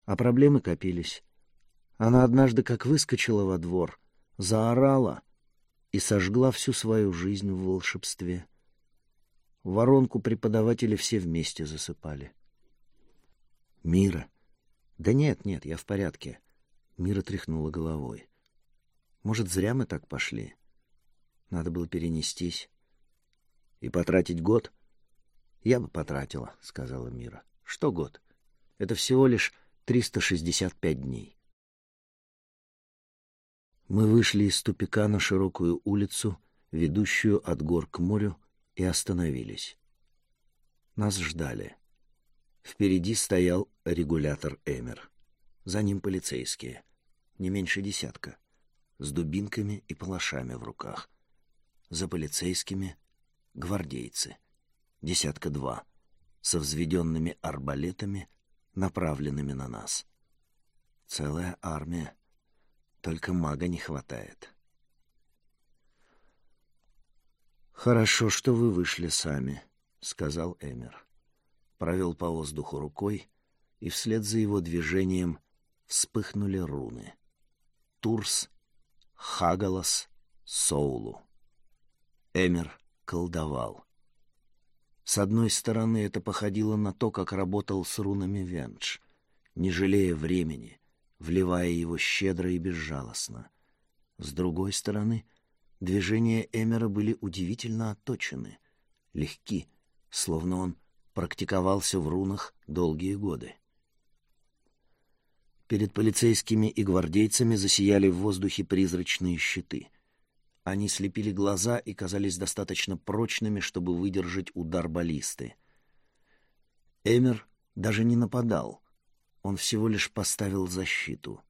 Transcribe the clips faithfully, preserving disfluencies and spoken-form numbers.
А проблемы копились. Она однажды, как выскочила во двор, заорала и сожгла всю свою жизнь в волшебстве. Воронку преподаватели все вместе засыпали. «Мира!» «Да нет, нет, я в порядке». Мира тряхнула головой. «Может, зря мы так пошли? Надо было перенестись. И потратить год?» «Я бы потратила», — сказала Мира. «Что год? Это всего лишь триста шестьдесят пять дней». Мы вышли из тупика на широкую улицу, ведущую от гор к морю, и остановились. Нас ждали. Впереди стоял регулятор Эмер. За ним полицейские, не меньше десятка, с дубинками и палашами в руках. За полицейскими — гвардейцы, десятка два, со взведенными арбалетами, направленными на нас. Целая армия, только мага не хватает. «Хорошо, что вы вышли сами», — сказал Эмер. Провел по воздуху рукой, и вслед за его движением вспыхнули руны. Турс, Хагалас, Соулу. Эмер колдовал. С одной стороны, это походило на то, как работал с рунами Вендж, не жалея времени, вливая его щедро и безжалостно. С другой стороны, движения Эмера были удивительно отточены, легки, словно он практиковался в рунах долгие годы. Перед полицейскими и гвардейцами засияли в воздухе призрачные щиты. Они слепили глаза и казались достаточно прочными, чтобы выдержать удар баллисты. Эмер даже не нападал, он всего лишь поставил защиту.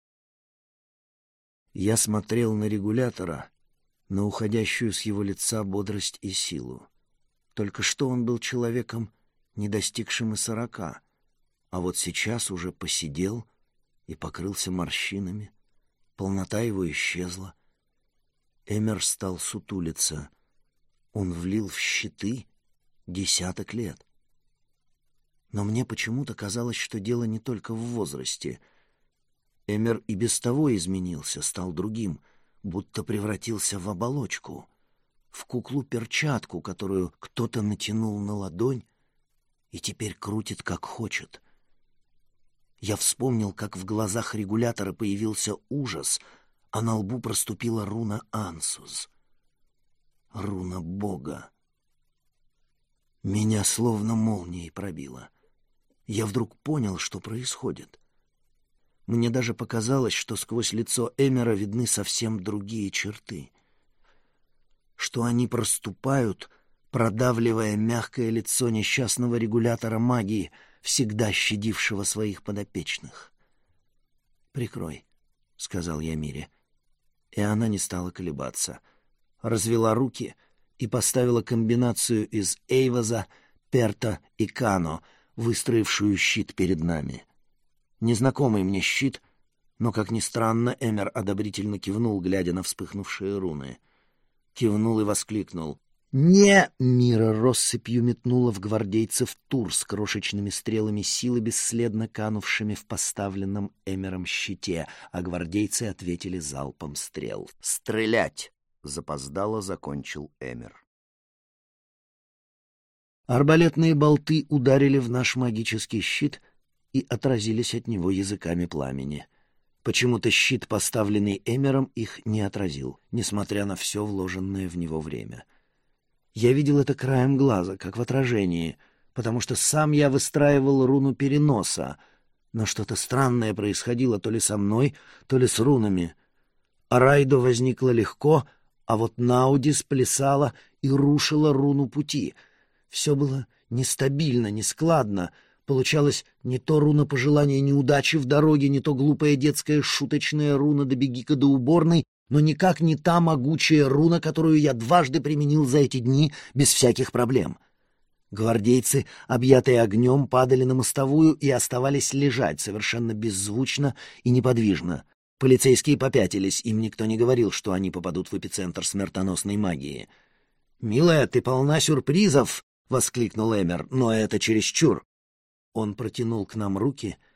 Я смотрел на регулятора, на уходящую с его лица бодрость и силу. Только что он был человеком, не достигшим и сорока, а вот сейчас уже посидел и покрылся морщинами. Полнота его исчезла. Эмер стал сутулиться. Он влил в щиты десяток лет. Но мне почему-то казалось, что дело не только в возрасте. Эмер и без того изменился, стал другим, будто превратился в оболочку, в куклу-перчатку, которую кто-то натянул на ладонь и теперь крутит как хочет. Я вспомнил, как в глазах регулятора появился ужас, а на лбу проступила руна Ансус. Руна Бога. Меня словно молнией пробило. Я вдруг понял, что происходит. Мне даже показалось, что сквозь лицо Эмера видны совсем другие черты, что они проступают, продавливая мягкое лицо несчастного регулятора магии, всегда щадившего своих подопечных. «Прикрой», — сказал я Мире. И она не стала колебаться. Развела руки и поставила комбинацию из Эйваза, Перта и Кано, выстроившую щит перед нами. Незнакомый мне щит, но, как ни странно, Эмер одобрительно кивнул, глядя на вспыхнувшие руны. Кивнул и воскликнул. «Не!» — Мира россыпью метнула в гвардейцев тур с крошечными стрелами силы, бесследно канувшими в поставленном Эмером щите, а гвардейцы ответили залпом стрел. «Стрелять!» — запоздало закончил Эмер. Арбалетные болты ударили в наш магический щит и отразились от него языками пламени. Почему-то щит, поставленный Эмером, их не отразил, несмотря на все вложенное в него время. Я видел это краем глаза, как в отражении, потому что сам я выстраивал руну переноса, но что-то странное происходило то ли со мной, то ли с рунами. Арайдо возникла легко, а вот Науди сплясала и рушила руну пути. Все было нестабильно, нескладно. Получалось не то руна пожелания неудачи в дороге, не то глупая детская шуточная руна «добеги-ка до уборной», но никак не та могучая руна, которую я дважды применил за эти дни без всяких проблем. Гвардейцы, объятые огнем, падали на мостовую и оставались лежать совершенно беззвучно и неподвижно. Полицейские попятились, им никто не говорил, что они попадут в эпицентр смертоносной магии. «Милая, ты полна сюрпризов!» — воскликнул Эмер, — «но это чересчур». Он протянул к нам руки,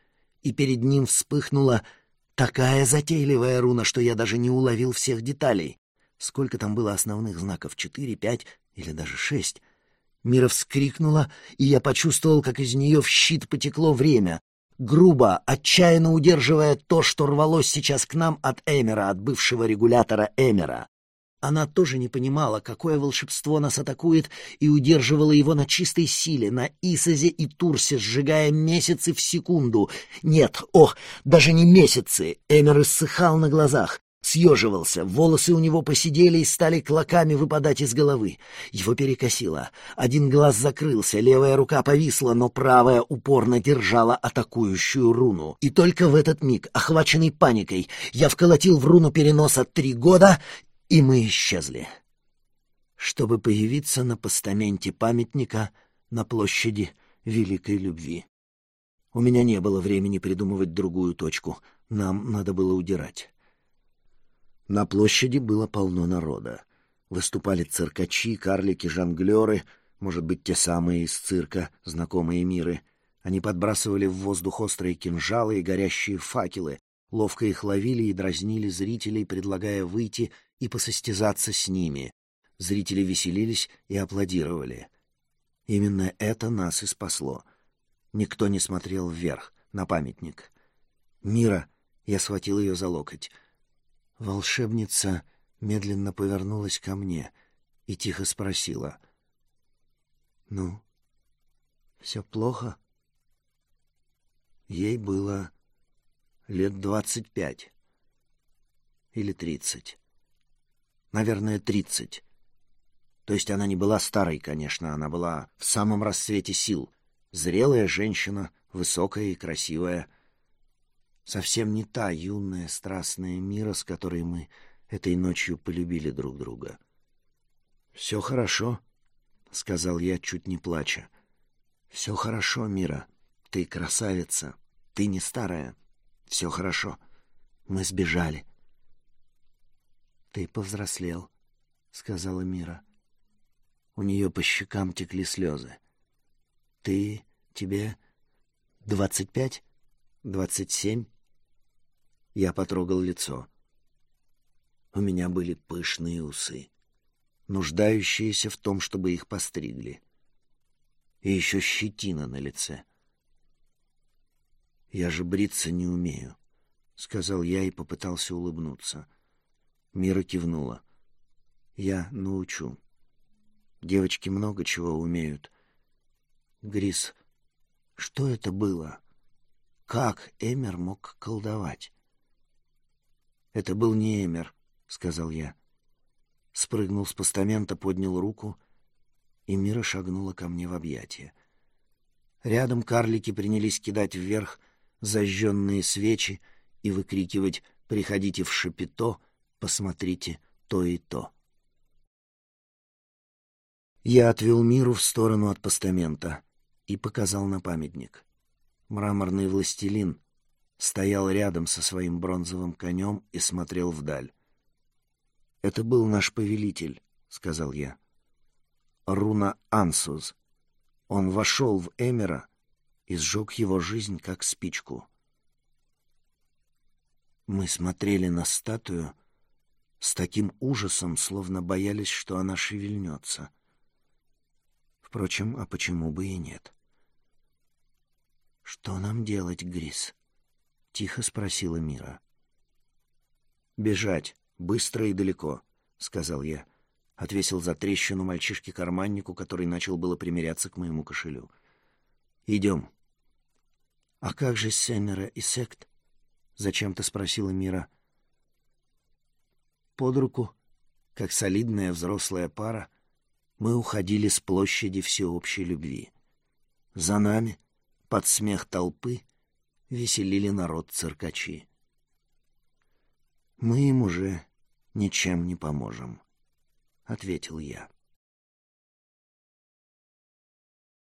и перед ним вспыхнула такая затейливая руна, что я даже не уловил всех деталей. Сколько там было основных знаков? Четыре, пять или даже шесть? Мира вскрикнула, и я почувствовал, как из нее в щит потекло время, грубо, отчаянно удерживая то, что рвалось сейчас к нам от Эмера, от бывшего регулятора Эмера. Она тоже не понимала, какое волшебство нас атакует, и удерживала его на чистой силе, на Исозе и Турсе, сжигая месяцы в секунду. Нет, ох, даже не месяцы. Эмер иссыхал на глазах, съеживался, волосы у него поседели и стали клоками выпадать из головы. Его перекосило. Один глаз закрылся, левая рука повисла, но правая упорно держала атакующую руну. И только в этот миг, охваченный паникой, я вколотил в руну переноса три года, и мы исчезли, чтобы появиться на постаменте памятника на площади Великой Любви. У меня не было времени придумывать другую точку. Нам надо было удирать. На площади было полно народа. Выступали циркачи, карлики, жонглеры, может быть, те самые из цирка, знакомые Миры. Они подбрасывали в воздух острые кинжалы и горящие факелы, ловко их ловили и дразнили зрителей, предлагая выйти и посостязаться с ними. Зрители веселились и аплодировали. Именно это нас и спасло. Никто не смотрел вверх, на памятник. «Мира!» — я схватил ее за локоть. Волшебница медленно повернулась ко мне и тихо спросила: «Ну, все плохо?» Ей было лет двадцать пять или тридцать. Наверное, тридцать. То есть она не была старой, конечно, она была в самом расцвете сил. Зрелая женщина, высокая и красивая. Совсем не та юная, страстная Мира, с которой мы этой ночью полюбили друг друга. «Все хорошо», — сказал я, чуть не плача. «Все хорошо, Мира. Ты красавица. Ты не старая. Все хорошо. Мы сбежали». «Ты повзрослел», — сказала Мира. У нее по щекам текли слезы. «Ты... тебе... двадцать пять? Двадцать семь?» Я потрогал лицо. У меня были пышные усы, нуждающиеся в том, чтобы их постригли. И еще щетина на лице. «Я же бриться не умею», — сказал я и попытался улыбнуться. Мира кивнула. «Я научу. Девочки много чего умеют. Грис, что это было? Как Эмер мог колдовать?» «Это был не Эмер», — сказал я. Спрыгнул с постамента, поднял руку, и Мира шагнула ко мне в объятия. Рядом карлики принялись кидать вверх зажженные свечи и выкрикивать: «Приходите в Шапито, посмотрите то и то». Я отвел Миру в сторону от постамента и показал на памятник. Мраморный властелин стоял рядом со своим бронзовым конем и смотрел вдаль. «Это был наш повелитель», — сказал я. «Руна Ансуз. Он вошел в Эмера и сжег его жизнь, как спичку». Мы смотрели на статую с таким ужасом, словно боялись, что она шевельнется. Впрочем, а почему бы и нет? «Что нам делать, Грис?» — тихо спросила Мира. «Бежать, быстро и далеко», — сказал я. Отвесил за трещину мальчишке-карманнику, который начал было примиряться к моему кошелю. «Идем». «А как же Сеннера и Сект?» — зачем-то спросила Мира. Под руку, как солидная взрослая пара, мы уходили с площади всеобщей любви. За нами, под смех толпы, веселили народ циркачи. «Мы им уже ничем не поможем», — ответил я.